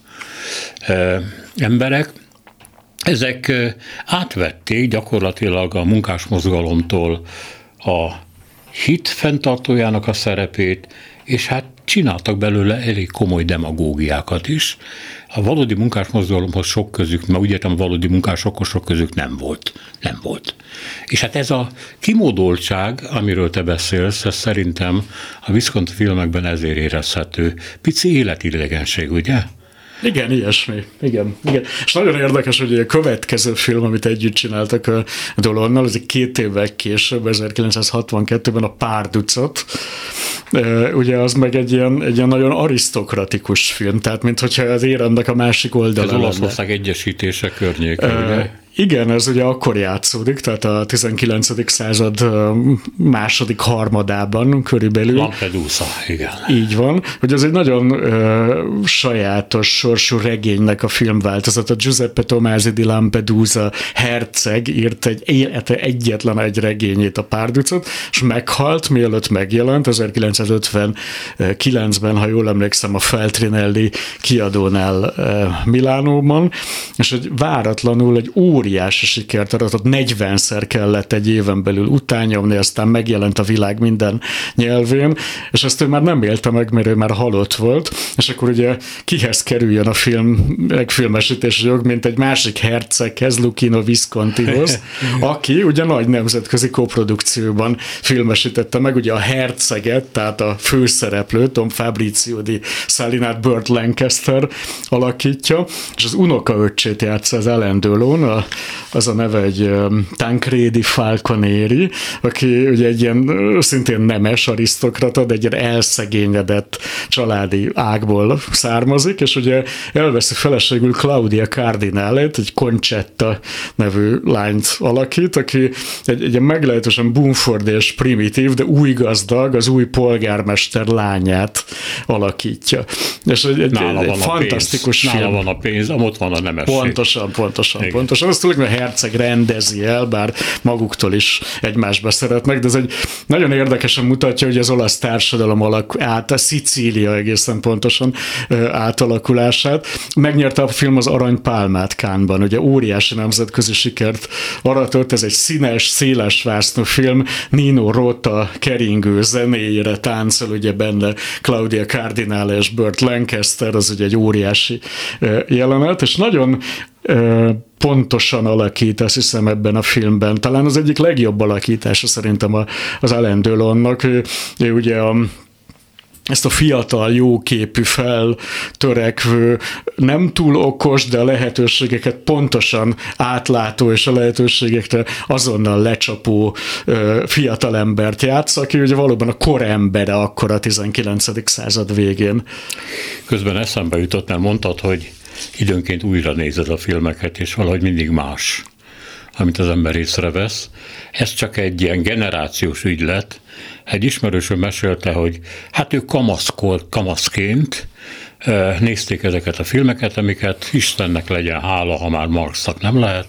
emberek, ezek átvették gyakorlatilag a munkásmozgalomtól a hit fenntartójának a szerepét, és hát csináltak belőle elég komoly demagógiákat is. A valódi munkásmozgalomhoz sok közük, mert úgy értem, a valódi munkásokhoz sok közük nem volt. Nem volt. És hát ez a kimódoltság, amiről te beszélsz, ez szerintem a Visconti filmekben ezért érezhető. Pici életidegenség, ugye? Igen, ilyesmi. Igen. És nagyon érdekes, hogy a következő film, amit együtt csináltak a Delonnal, ez 2 évvel később, 1962-ben a Párducat. Ugye az meg egy ilyen nagyon arisztokratikus film, tehát minthogyha az éremnek a másik oldala lenne. Ez Olaszország egyesítése környéke, ugye? Igen, ez ugye akkor játszódik, tehát a 19. század második harmadában körülbelül. Lampedusa, igen. Így van, hogy ez egy nagyon sajátos sorsú regénynek a filmváltozata. Giuseppe Tomasi di Lampedusa herceg írt egy élete egyetlen egy regényét, a Párducot, és meghalt, mielőtt megjelent, 1959-ben, ha jól emlékszem, a Feltrinelli kiadónál Milánóban, és egy váratlanul egy óriási sikert aratott, 40-szer kellett egy éven belül utánnyomni, aztán megjelent a világ minden nyelvén, és ezt ő már nem élte meg, mert ő már halott volt, és akkor ugye kihez kerüljön a megfilmesítési jog, mint egy másik herceghez, Luchino Viscontihoz, aki ugye nagy nemzetközi koprodukcióban filmesítette meg, ugye a herceget, tehát a főszereplő, Tom Fabrizio di Salinát Burt Lancaster alakítja, és az unokaöccsét játsza az Alain Delon, az a neve egy Tancredi Falconieri, aki ugye egy ilyen szintén nemes arisztokrata, de egy ilyen elszegényedett családi ágból származik, és ugye elveszi feleségül Claudia Cardinale-t, egy Concetta nevű lányt alakít, aki egy meglehetősen bumford és primitív, de új gazdag, az új polgármester lányát alakítja. És egy fantasztikus film. Nála van a pénz, ott van a nemesség. Pontosan. Azt tudjuk, hogy a herceg rendezi el, bár maguktól is egymásba szeretnek, de ez egy nagyon érdekesen mutatja, hogy az olasz társadalom a Szicília egészen pontosan átalakulását. Megnyerte a film az Aranypálmát Cannes-ban, ugye óriási nemzetközi sikert aratott, ez egy színes, széles vásznú film, Nino Rota keringő zenéjére táncol, ugye benne Claudia Cardinale és Burt Lancaster, az ugye egy óriási jelenet, és nagyon pontosan alakít, azt hiszem ebben a filmben. Talán az egyik legjobb alakítása szerintem az Alain Delonnak. Ő ugye ezt a fiatal, jóképű, feltörekvő, nem túl okos, de a lehetőségeket pontosan átlátó, és a lehetőségekre azonnal lecsapó fiatalembert játsz, aki ugye valóban a korembere akkor a 19. század végén. Közben eszembe jutott, mert mondtad, hogy időnként újra nézed a filmeket, és valahogy mindig más, amit az ember észrevesz. Ez csak egy ilyen generációs ügylet. Egy ismerősöm mesélte, hogy hát ők kamaszként nézték ezeket a filmeket, amiket Istennek legyen hála, ha már Marxnak nem lehet.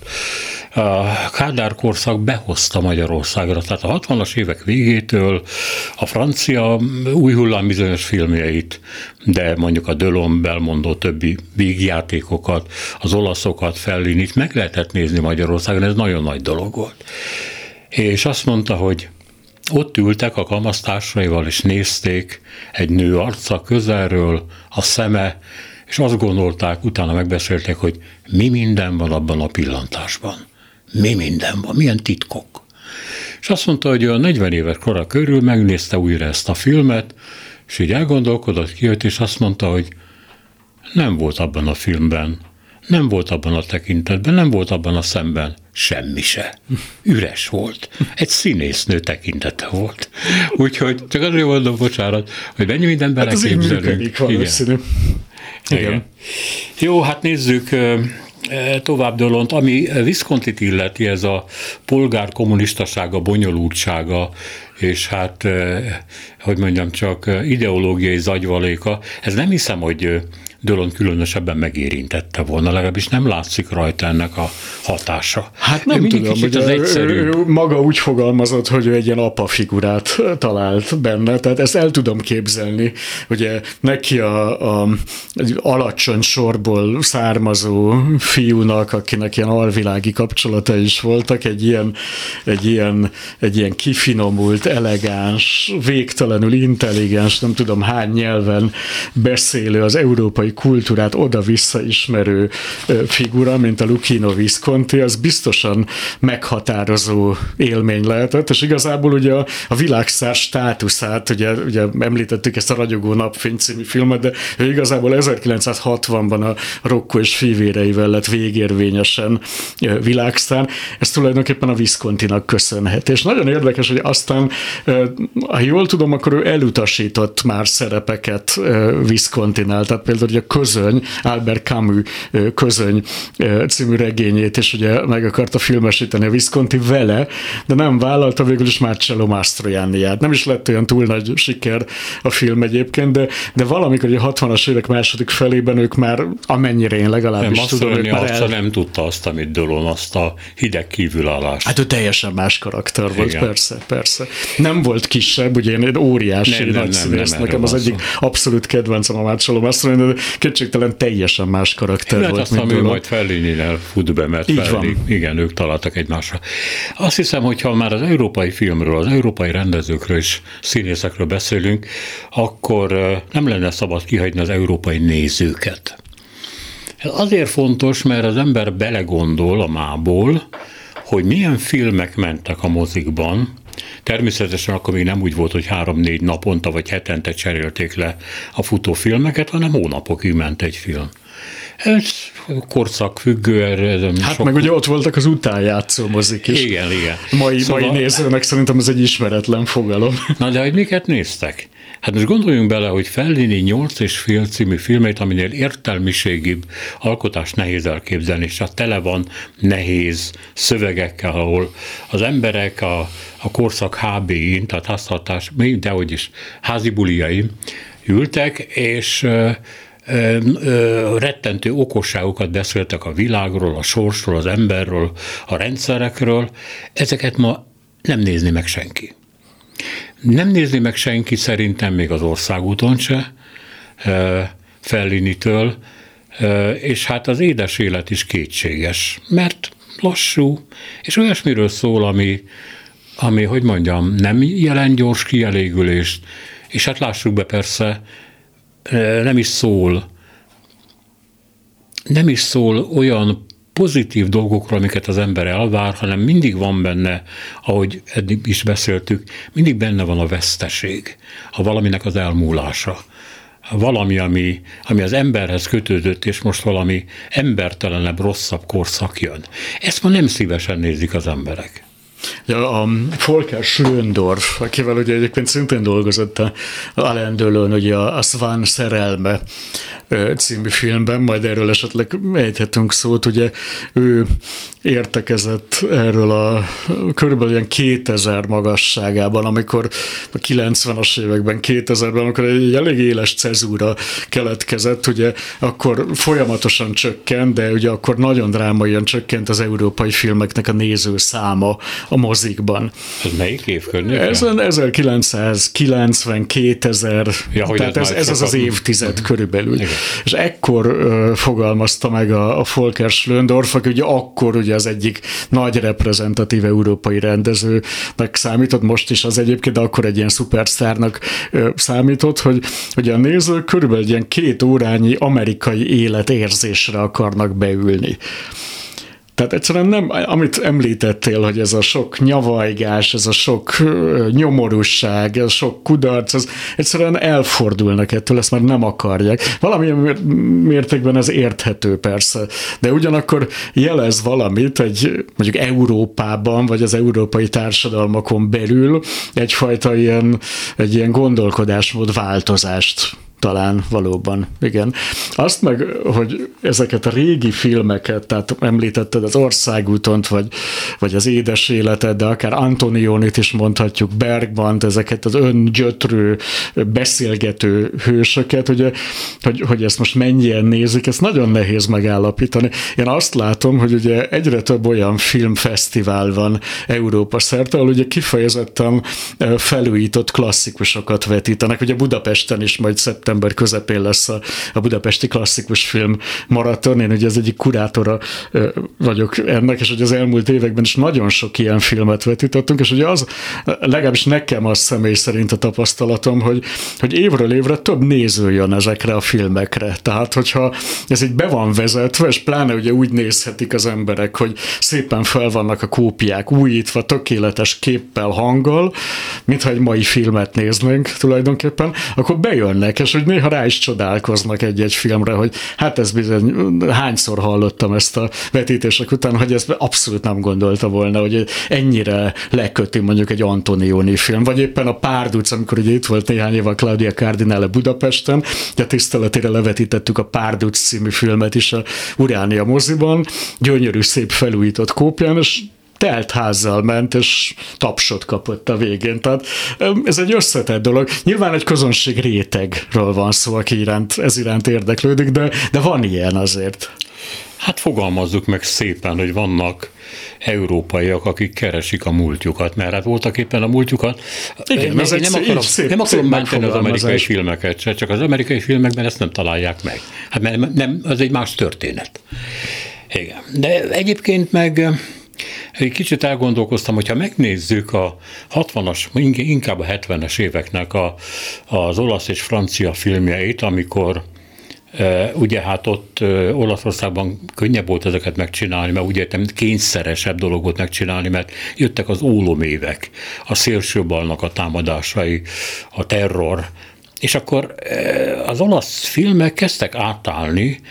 A Kádár korszak behozta Magyarországra, tehát a 60-as évek végétől a francia új hullám bizonyos filmjeit, de mondjuk a Delon, Belmondo többi vígjátékokat, az olaszokat, Fellinit meg lehetett nézni Magyarországon, ez nagyon nagy dolog volt. És azt mondta, hogy ott ültek a kamasztársaival, és nézték egy nő arca közelről, a szeme, és azt gondolták, utána megbeszélték, hogy mi minden van abban a pillantásban. Mi minden van, milyen titkok. És azt mondta, hogy a 40 éves kora körül megnézte újra ezt a filmet, és így elgondolkodott, kijött, és azt mondta, hogy nem volt abban a filmben, nem volt abban a tekintetben, nem volt abban a szemben semmi se. Üres volt. Egy színésznő tekintete volt. Úgyhogy csak azért mondom, bocsánat, hogy mennyi mindent beleképzelünk. Igen. Jó, hát nézzük tovább Dolont, ami Viscontit illeti, ez a polgár kommunistasága, bonyolultsága, és hát, hogy mondjam, csak ideológiai zagyvaléka. Ez nem hiszem, hogy Dolont különösebben megérintette volna, legalábbis nem látszik rajta ennek a hatása. Hát nem tudom, hogy ő maga úgy fogalmazott, hogy ő egy ilyen apa figurát talált benne, tehát ezt el tudom képzelni, ugye neki egy alacsony sorból származó fiúnak, akinek ilyen alvilági kapcsolata is voltak, egy ilyen kifinomult, elegáns, végtelenül intelligens, nem tudom hány nyelven beszélő, az európai kultúrát oda-vissza ismerő figura, mint a Luchino Visconti, az biztosan meghatározó élmény lehetett, és igazából ugye a világsztár státuszát, ugye említettük ezt a Ragyogó napfény című filmet, de ő igazából 1960-ban a Rocco és fivéreivel lett végérvényesen világsztár, ez tulajdonképpen a Viscontinak köszönhet. És nagyon érdekes, hogy aztán, ha jól tudom, akkor ő elutasított már szerepeket Viscontinál, tehát például a Közöny, Albert Camus Közöny című regényét, és ugye meg akarta filmesíteni a Visconti vele, de nem vállalta végül is Marcello Mastroianniát. Nem is lett olyan túl nagy siker a film egyébként, de valamikor a 60-as évek második felében ők már, amennyire én legalábbis tudom, ők már nem tudta azt, amit Dolon, azt a hideg kívülállást. Hát ő teljesen más karakter volt, persze. Nem volt kisebb, ugye én óriási nagy színész, nekem az egyik abszolút kedvencem a Marcello Mastroianni, de kétségtelen teljesen más karakter volt. Azt hiszem, ő majd Fellininél fut be, mert igen, ők találtak egymásra. Azt hiszem, hogy ha már az európai filmről, az európai rendezőkről és színészekről beszélünk, akkor nem lenne szabad kihagyni az európai nézőket. Ez azért fontos, mert az ember belegondol a mából, hogy milyen filmek mentek a mozikban. Természetesen akkor még nem úgy volt, hogy 3-4 naponta vagy hetente cserélték le a futófilmeket, hanem hónapokig ment egy film. Ez korszakfüggő. Hát meg ugye ott voltak az utánjátszó mozik is. Igen. Mai nézőnek szerintem ez egy ismeretlen fogalom. Na de hogy miket néztek? Hát most gondoljunk bele, hogy Fellini 8,5 című filmét, aminél értelmiségibb alkotást nehéz elképzelni, és hát tele van nehéz szövegekkel, ahol az emberek a korszak HB-in, tehát háztartás, dehogy is, házi buliain ültek, és rettentő okosságokat beszéltek a világról, a sorsról, az emberről, a rendszerekről. Ezeket ma nem nézni meg senki. Nem nézni meg senki szerintem még az Országúton se, Fellinitől, és hát az édes élet is kétséges, mert lassú, és olyasmiről szól, ami, hogy mondjam, nem jelent gyors kielégülést, és hát lássuk be persze, nem is szól olyan pozitív dolgokról, amiket az ember elvár, hanem mindig van benne, ahogy eddig is beszéltük, mindig benne van a veszteség, a valaminek az elmúlása. Valami, ami az emberhez kötődött, és most valami embertelenebb, rosszabb korszak jön. Ezt ma nem szívesen nézik az emberek. Ja, a Volker Schlöndorff, akivel ugye egyébként szintén dolgozott a Alain Delon, ugye a Swan szerelme című filmben, majd erről esetleg ejthetünk szót, ugye ő értekezett erről a körülbelül ilyen 2000 magasságában, amikor a 90-as években, 2000-ben, amikor egy elég éles cezúra keletkezett, ugye akkor folyamatosan csökkent, de ugye akkor nagyon drámaian csökkent az európai filmeknek a nézőszáma a mozikban. Ez melyik év környéken? Ez 1990, 2000, tehát ez az évtized körülbelül. Igen. És ekkor fogalmazta meg a Volker Schlöndorff, aki ugye akkor ugye az egyik nagy reprezentatív európai rendezőnek számított, most is az egyébként, de akkor egy ilyen szupersztárnak számított, hogy a nézők körülbelül ilyen 2 órányi amerikai életérzésre akarnak beülni. Tehát egyszerűen nem, amit említettél, hogy ez a sok nyavajgás, ez a sok nyomorúság, ez a sok kudarc, ez egyszerűen elfordulnak ettől, ezt már nem akarják. Valamilyen mértékben ez érthető persze, de ugyanakkor jelez valamit egy mondjuk Európában, vagy az európai társadalmakon belül egyfajta egy ilyen gondolkodásmód változást. Talán valóban, igen. Azt meg, hogy ezeket a régi filmeket, tehát említetted az Országútont, vagy az Édes életet, de akár Antonionit is mondhatjuk, Bergmant, ezeket az öngyötrő, beszélgető hősöket, ugye, hogy ezt most mennyien nézik, ezt nagyon nehéz megállapítani. Én azt látom, hogy ugye egyre több olyan filmfesztivál van Európa szerte, ahol ugye kifejezetten felújított klasszikusokat vetítenek. Ugye Budapesten is majd szeptember közepén lesz a budapesti klasszikus film maraton. Én ugye az egyik kurátora vagyok ennek, és hogy az elmúlt években is nagyon sok ilyen filmet vetítettünk, és ugye az, legalábbis nekem az személy szerint a tapasztalatom, hogy évről évre több néző jön ezekre a filmekre. Tehát, hogyha ez így be van vezetve, és pláne ugye úgy nézhetik az emberek, hogy szépen fel vannak a kópiák újítva, tökéletes képpel, hanggal, mintha egy mai filmet néznénk tulajdonképpen, akkor bejönnek, és hogy néha rá is csodálkoznak egy-egy filmre, hogy hát ez bizony, hányszor hallottam ezt a vetítések után, hogy ezt abszolút nem gondolta volna, hogy ennyire leköti mondjuk egy Antonioni film, vagy éppen a Párduc, amikor ugye itt volt néhány év a Claudia Cardinale Budapesten, de tiszteletére levetítettük a Párduc című filmet is a Uránia moziban, gyönyörű, szép felújított kópián, és telt házzal ment, és tapsot kapott a végén. Tehát ez egy összetett dolog. Nyilván egy közönség rétegről van szó, aki ez iránt érdeklődik, de van ilyen azért. Hát fogalmazzuk meg szépen, hogy vannak európaiak, akik keresik a múltjukat, mert hát voltak éppen a múltjukat. Igen, nem akarom bántani az amerikai filmeket se, csak az amerikai filmekben ezt nem találják meg. Hát mert nem, az egy más történet. Igen. De egyébként meg egy kicsit elgondolkoztam, hogyha megnézzük a 60-as, inkább a 70-es éveknek az olasz és francia filmjeit, amikor ugye hát ott Olaszországban könnyebb volt ezeket megcsinálni, mert ugye kényszeresebb dolog volt megcsinálni, mert jöttek az ólomévek, a szélsőbalnak a támadásai, a terror, és akkor az olasz filmek kezdtek átállni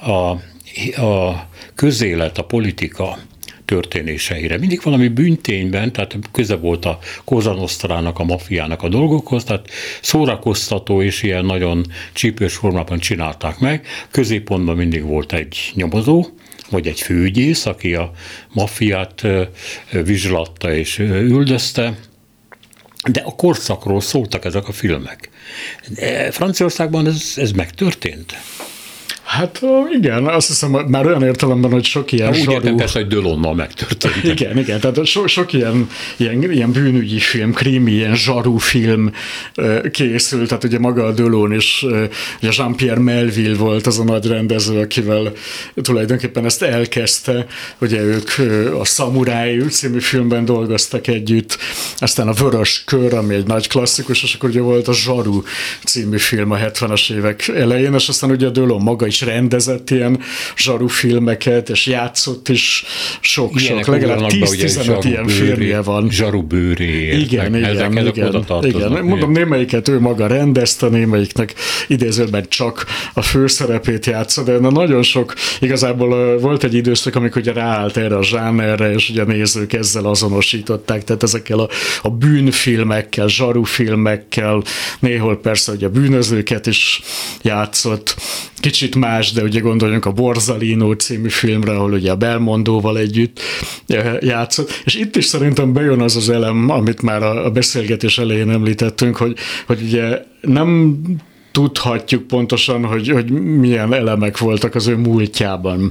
a közélet, a politika történéseire. Mindig valami bűntényben, tehát köze volt a Cosa Nostrának, a maffiának a dolgokhoz, tehát szórakoztató és ilyen nagyon csípős formában csinálták meg. Középpontban mindig volt egy nyomozó, vagy egy főügyész, aki a maffiát vizslatta és üldözte, de a korszakról szóltak ezek a filmek. Franciaországban ez megtörtént. Hát igen, azt hiszem, már olyan értelemben, hogy sok ilyen úgy értem persze, hogy Delonnal megtörtént. Igen, tehát sok ilyen bűnügyi film, krimi, ilyen zsaru film készült, tehát ugye maga a Delon is, ugye Jean-Pierre Melville volt az a nagy rendező, akivel tulajdonképpen ezt elkezdte, ugye ők a Szamuráj című filmben dolgoztak együtt, aztán a Vörös kör, ami egy nagy klasszikus, és akkor ugye volt a Zsaru című film a 70-es évek elején, és aztán ugye a Delon maga is rendezett ilyen zsaru filmeket, és játszott is sok, legalább 10-15 ilyen filmje van. Zsaru bőré. Igen. Mondom, némelyiket ő maga rendezte, némelyiknek idézőben csak a főszerepét játsza, de nagyon sok, igazából volt egy időszak, amikor ugye ráállt erre a zsánerre, és ugye a nézők ezzel azonosították, tehát ezekkel a bűnfilmekkel, zsarufilmekkel, néhol persze ugye a bűnözőket is játszott, kicsit más, de ugye gondoljunk a Borzalino című filmre, ahol ugye a Belmondóval együtt játszott, és itt is szerintem bejön az az elem, amit már a beszélgetés elején említettünk, hogy ugye nem tudhatjuk pontosan, hogy milyen elemek voltak az ő múltjában.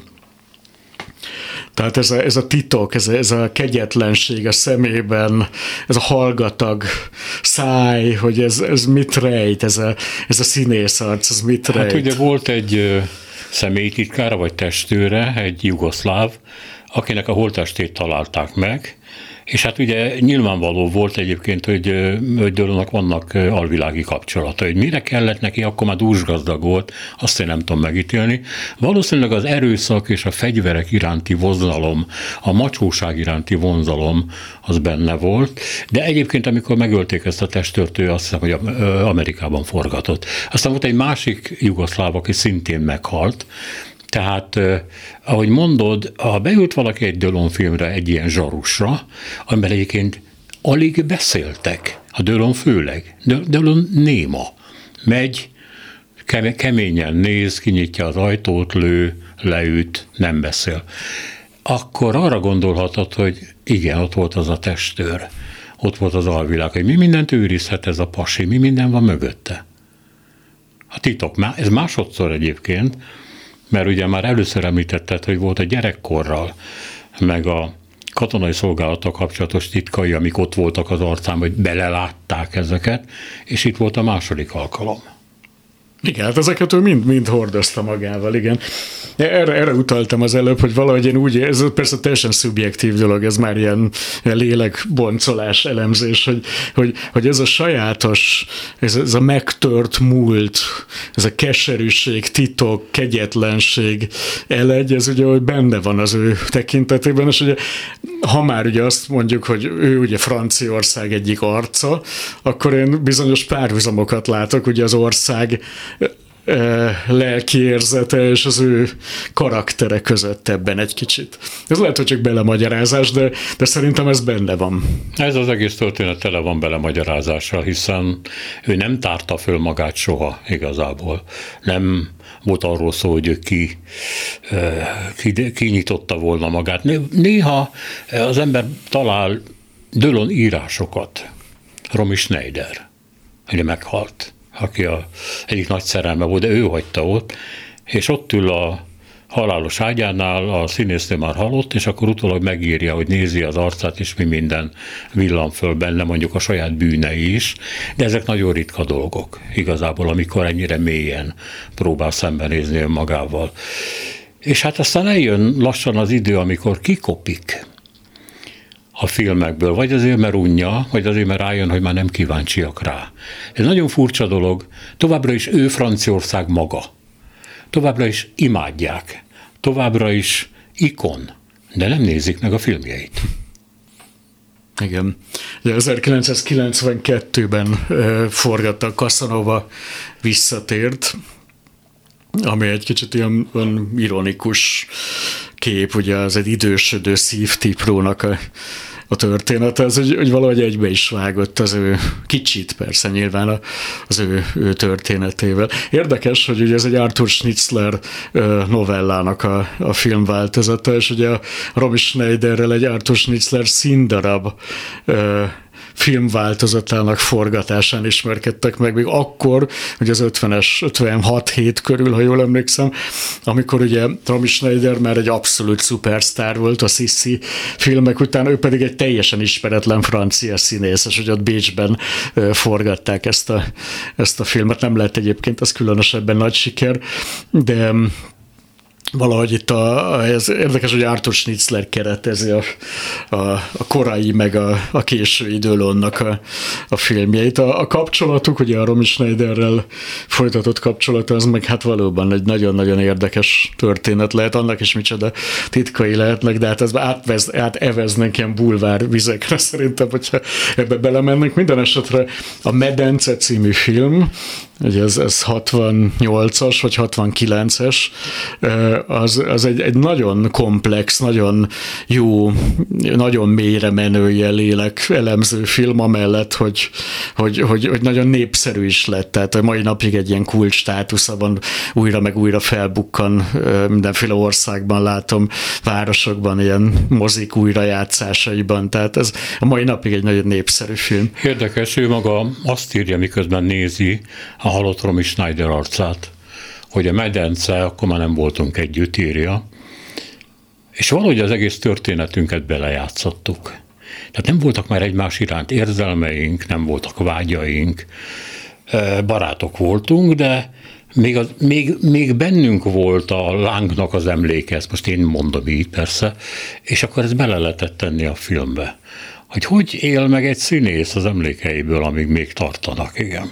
Tehát ez a titok, ez a kegyetlenség a szemében, ez a hallgatag száj, hogy ez mit rejt, ez a színészarc, ez mit rejt. Hát ugye volt egy személytitkára vagy testőre, egy jugoszláv, akinek a holttestét találták meg, És hát ugye nyilvánvaló volt egyébként, hogy Dölónak vannak alvilági kapcsolata, hogy mire kellett neki, akkor már dúsgazdag volt, azt én nem tudom megítélni. Valószínűleg az erőszak és a fegyverek iránti vonzalom, a macsóság iránti vonzalom az benne volt, de egyébként amikor megölték ezt a testőrt, ő azt hiszem, hogy Amerikában forgatott. Aztán volt egy másik jugoszláv, aki szintén meghalt. Tehát, ahogy mondod, ha beült valaki egy Dölon filmre, egy ilyen zsarusra, amiben egyébként alig beszéltek, a Dölon főleg. Dölon néma. Megy, keményen néz, kinyitja az ajtót, lő, leüt, nem beszél. Akkor arra gondolhatod, hogy igen, ott volt az a testőr, ott volt az alvilág, hogy mi mindent őrizhet ez a pasi, mi minden van mögötte. A titok, ez másodszor egyébként, mert ugye már először említetted, hogy volt a gyerekkorral, meg a katonai szolgálattal kapcsolatos titkai, amik ott voltak az arcán, hogy belelátták ezeket, és itt volt a második alkalom. Igen, hát ezeket ő mind hordozta magával, igen. Erre utaltam az előbb, hogy valahogy én úgy, ez persze teljesen szubjektív dolog, ez már ilyen lélekboncolás, elemzés, hogy ez a sajátos, ez a megtört múlt, ez a keserűség, titok, kegyetlenség, elegy, ez ugye hogy benne van az ő tekintetében, és ugye ha már ugye azt mondjuk, hogy ő ugye Franciaország egyik arca, akkor én bizonyos párhuzamokat látok, ugye az ország lelki érzete és az ő karaktere között ebben egy kicsit. Ez lehet, hogy csak belemagyarázás, de szerintem ez benne van. Ez az egész történet tele van belemagyarázással, hiszen ő nem tárta föl magát soha igazából. Nem volt arról szó, hogy ő kinyitotta volna magát. Néha az ember talál Dölon írásokat. Romy Schneider, ugye meghalt, aki egyik nagy szerelme volt, de ő hagyta ott, és ott ül a halálos ágyánál, a színésznő már halott, és akkor utólag megírja, hogy nézi az arcát, és mi minden villan föl benne, mondjuk a saját bűnei is, de ezek nagyon ritka dolgok igazából, amikor ennyire mélyen próbál szembenézni önmagával. És hát aztán eljön lassan az idő, amikor kikopik a filmekből, vagy azért, mert unja, vagy azért, mert rájön, hogy már nem kíváncsiak rá. Ez nagyon furcsa dolog, továbbra is ő Franciaország maga. Továbbra is imádják, továbbra is ikon, de nem nézik meg a filmjeit. Igen. 1992-ben forgatta Casanova Visszatért, ami egy kicsit ilyen ironikus kép, ugye az egy idősödő szívtiprónak a történet, ez, hogy valahogy egybe is vágott az ő, kicsit persze nyilván az ő történetével. Érdekes, hogy ugye ez egy Arthur Schnitzler novellának a filmváltozata, és ugye a Romy Schneiderrel egy Arthur Schnitzler színdarab filmváltozatának forgatásán ismerkedtek meg, még akkor, hogy az 56-7 körül, ha jól emlékszem, amikor ugye Romy Schneider már egy abszolút szupersztár volt a Sissi filmek után, ő pedig egy teljesen ismeretlen francia színész, és hogy ott Bécsben forgatták ezt a filmet. Nem lett egyébként az különösebben nagy siker, de valahogy itt ez érdekes, hogy Arthur Schnitzler keretezi a korai meg a késői Dölonnak a filmjeit. A kapcsolatuk, ugye a Romy Schneiderrel folytatott kapcsolata, az meg hát valóban egy nagyon-nagyon érdekes történet lehet, annak is micsoda titkai lehetnek, de hát ez áteveznek ilyen bulvár vizekre szerintem, hogyha ebbe belemennek. Minden esetre a Medence című film, ugye ez 68-as vagy 69-es, az egy nagyon komplex, nagyon jó, nagyon mélyre menő ilyen lélek elemző film, amellett, hogy nagyon népszerű is lett. Tehát a mai napig egy ilyen kult státusza van, újra meg újra felbukkan, mindenféle országban látom, városokban, ilyen mozik újrajátszásaiban. Tehát ez a mai napig egy nagyon népszerű film. Érdekes, ő maga azt írja, miközben nézi a halott Romy Schneider arcát, hogy a Medence, akkor már nem voltunk együtt, írja, és valahogy az egész történetünket belejátszottuk. Tehát nem voltak már egymás iránt érzelmeink, nem voltak vágyaink, barátok voltunk, de még bennünk volt a lángnak az emléke, ezt most én mondom így persze, és akkor ezt bele lehetett tenni a filmbe. Hogy él meg egy színész az emlékeiből, amíg még tartanak, igen.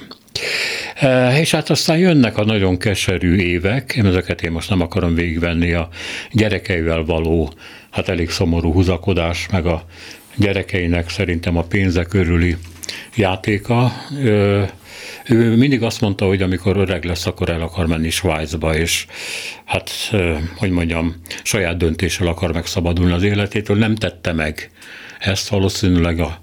És hát aztán jönnek a nagyon keserű évek, ezeket én most nem akarom végigvenni, a gyerekeivel való, hát elég szomorú húzakodás, meg a gyerekeinek szerintem a pénze körüli játéka. Ő mindig azt mondta, hogy amikor öreg lesz, akkor el akar menni Svájcba, és hát, hogy mondjam, saját döntéssel akar megszabadulni az életétől. Nem tette meg ezt, valószínűleg a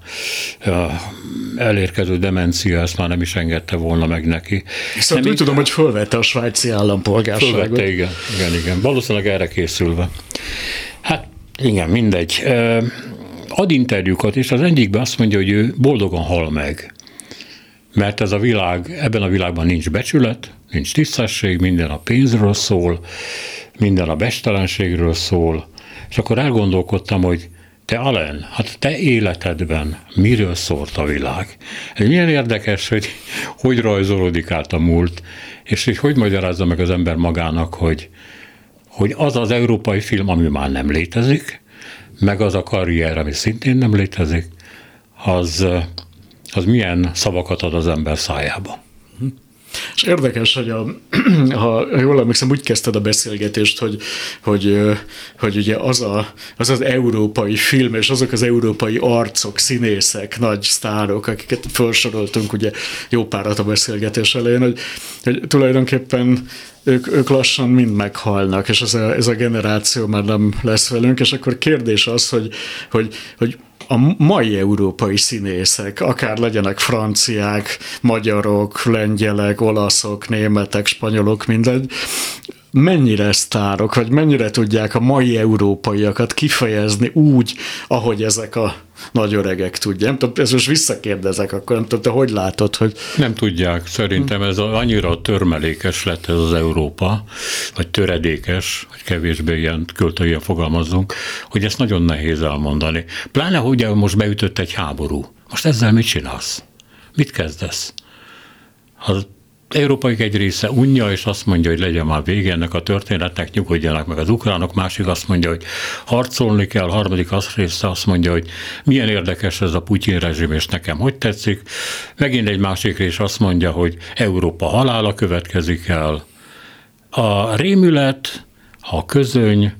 elérkező demencia ezt már nem is engedte volna meg neki. Viszont úgy tudom, hogy fölvette a svájci állampolgárságot. Fölvette, igen. Valószínűleg erre készülve. Hát igen, mindegy. Ad interjúkat, és az egyikben azt mondja, hogy ő boldogan hal meg. Mert ez a világ, ebben a világban nincs becsület, nincs tisztesség, minden a pénzről szól, minden a bestelenségről szól, és akkor elgondolkodtam, hogy te Alain, hát te életedben miről szólt a világ? Ez milyen érdekes, hogy rajzolódik át a múlt, és hogy magyarázza meg az ember magának, hogy az az európai film, ami már nem létezik, meg az a karrier, ami szintén nem létezik, az milyen szavakat ad az ember szájába. És érdekes, hogy ha jól emlékszem, úgy kezdted a beszélgetést, hogy ugye az európai film, és azok az európai arcok, színészek, nagy sztárok, akiket felsoroltunk ugye jó párat a beszélgetés elején, hogy tulajdonképpen ők lassan mind meghalnak, és ez a generáció már nem lesz velünk, és akkor kérdés az, hogy a mai európai színészek, akár legyenek franciák, magyarok, lengyelek, olaszok, németek, spanyolok, mindegy, mennyire sztárok, vagy mennyire tudják a mai európaiakat kifejezni úgy, ahogy ezek a nagy öregek tudják. Nem tudom, ezt most visszakérdezek, akkor nem tudom, te hogy látod, hogy... Nem tudják, szerintem ez annyira törmelékes lett ez az Európa, vagy töredékes, vagy kevésbé ilyen költően fogalmazzunk, hogy ezt nagyon nehéz elmondani. Pláne, hogy most beütött egy háború. Most ezzel mit csinálsz? Mit kezdesz? Az európai egy része unja, és azt mondja, hogy legyen már vége ennek a történetnek, nyugodjanak meg az ukránok, másik azt mondja, hogy harcolni kell, harmadik része azt mondja, hogy milyen érdekes ez a Putyin rezsim, és nekem hogy tetszik. Megint egy másik rész azt mondja, hogy Európa halála következik el. A rémület, a közöny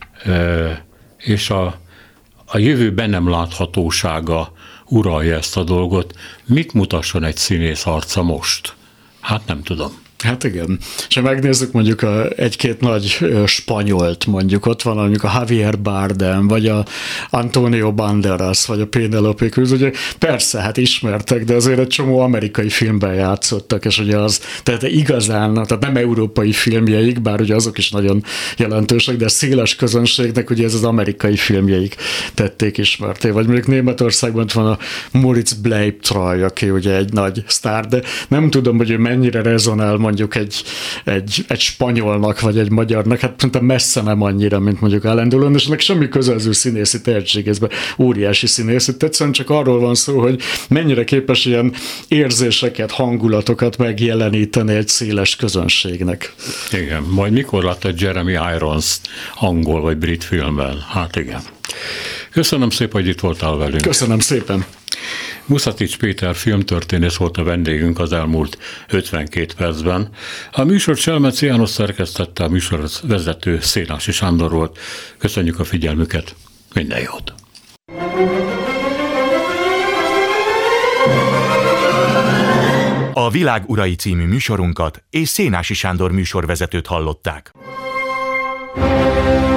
és a jövő be nem láthatósága uralja ezt a dolgot. Mit mutasson egy színész arca most? Hát nem tudom. Hát igen. És ha megnézzük mondjuk egy-két nagy spanyolt, mondjuk ott van mondjuk a Javier Bardem, vagy a Antonio Banderas, vagy a Penélope Cruz, ugye persze, hát ismertek, de azért egy csomó amerikai filmben játszottak, és ugye tehát igazán, tehát nem európai filmjeik, bár ugye azok is nagyon jelentősek, de a széles közönségnek ugye ez az amerikai filmjeik tették ismerté. Vagy mondjuk Németországban van a Moritz Bleibtreu, aki ugye egy nagy sztár, de nem tudom, hogy ő mennyire rezonál mondjuk egy spanyolnak, vagy egy magyarnak, hát mondtam messze nem annyira, mint mondjuk Alain Delon, és ennek semmi köze az ő színészi tehetségészben, óriási színész, itt egyszerűen csak arról van szó, hogy mennyire képes ilyen érzéseket, hangulatokat megjeleníteni egy széles közönségnek. Igen, majd mikor látta Jeremy Irons angol vagy brit filmben? Hát igen. Köszönöm szépen, hogy itt voltál velünk. Köszönöm szépen. Muszatics Péter filmtörténész volt a vendégünk az elmúlt 52 percben. A műsor Selmeci János szerkesztette, a műsor vezető Szénási Sándor volt. Köszönjük a figyelmüket, minden jót! A Világ urai című műsorunkat és Szénási Sándor műsorvezetőt hallották.